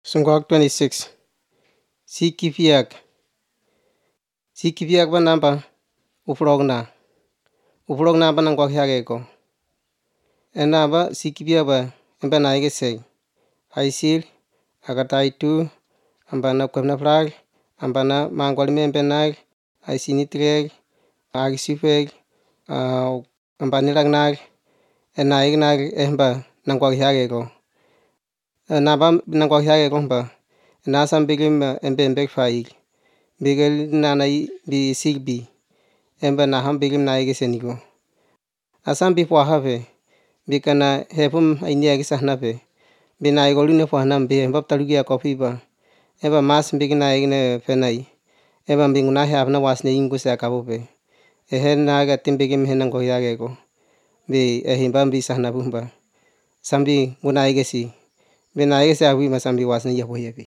Sungok 26. Sikipiak. Sikipiak ba namba uprogna. Uprogna ba nangwak hiageko. Enaba sikipiak ba emba naigesei. Aisil agataitu ambana kwemna prag ambana mangwalime embenag aisinitreg agisipeg ambanirang enaignak emba nangwak hiageko. Enaba nangwak hiageko mba enasam begem embembeg faik begel nanai bi sigbi emba naham begem naigeseniko. Asam bipuahave bikana hepum ainiagisahnape binaigolune puahnam be embab talugia kopiba emba mas begin naigne fenai emba binguna hiabna wasne inguse akabope ehen nagatim begem henanggo hiageko be ehimbam bisahna bumba sambi munaigesi benaigesi awi masambi wasne yahuyepi.